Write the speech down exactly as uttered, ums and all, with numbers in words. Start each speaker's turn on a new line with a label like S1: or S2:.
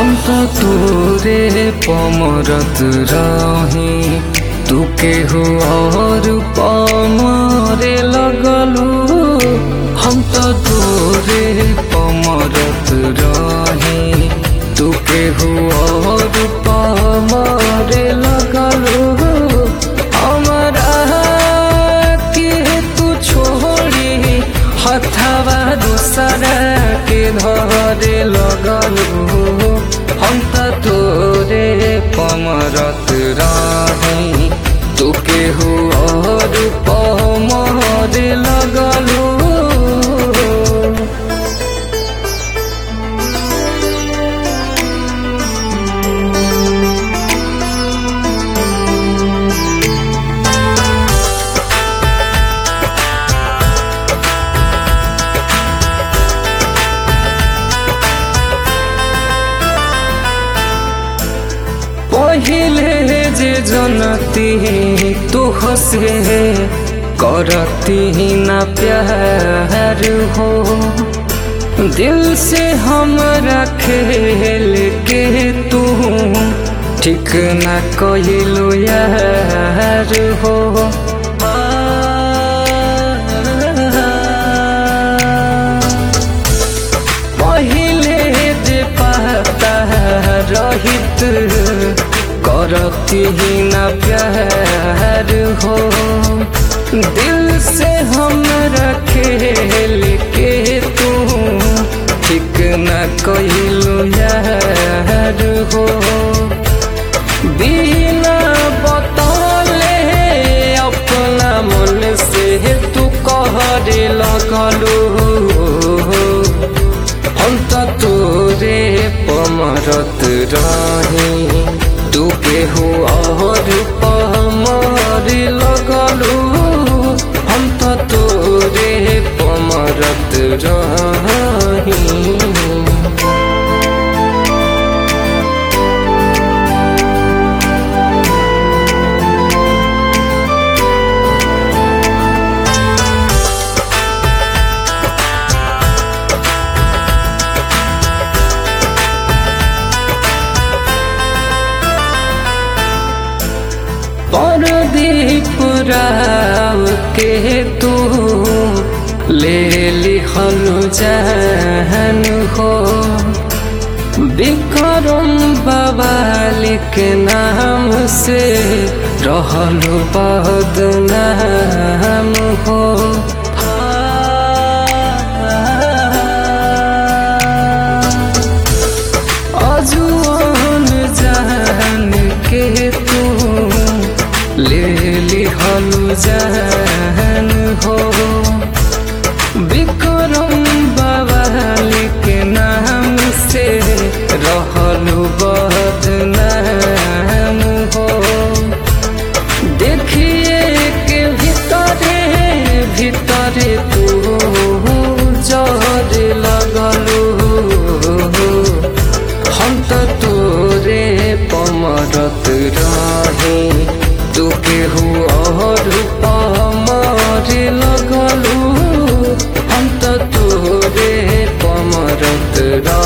S1: हम तो तोरे पमरत रही तू केहू और पमरे लगलू। हम तो तोरे पमरत रही तू केहू और पमरे लगलू। हमरा के तू छोड़ी हथवा दूसरा के धरे लगलू। हम तो तोरे पमरत रही तू केहू और पमरे लगलू। पहिले जे जनती तुहसे करती ना प्यार हो। दिल से हमरा खेल के तू ठीक ना कइलू यार हो। पहिले जे पता रहित करती ही ना प्यार हो। दिल से हमरा खेल के तू ठीक ना कइलू यार हो। बिना बतौले अपना मन से तू कहरे लगलू। हम तो तोरे पमरत रही तू केहू और पमरे लगलू। हम तो तोरे पमरत रही। परदीप राव के तू ले लिखलू जान हो। विक्रम बवाली के नाम से रहलू बदनाम हो। अजुआन जान के तू ले लिखलू जान हो। विक्रम बवाली के नाम से रहलू बदनाम हो। देखिए के भीतरे भीतरे तू जरे लगलू। हम तो तोरे पमरत रही तू केहू और पमरे लगलू। हम तो तोरे पमरत रही।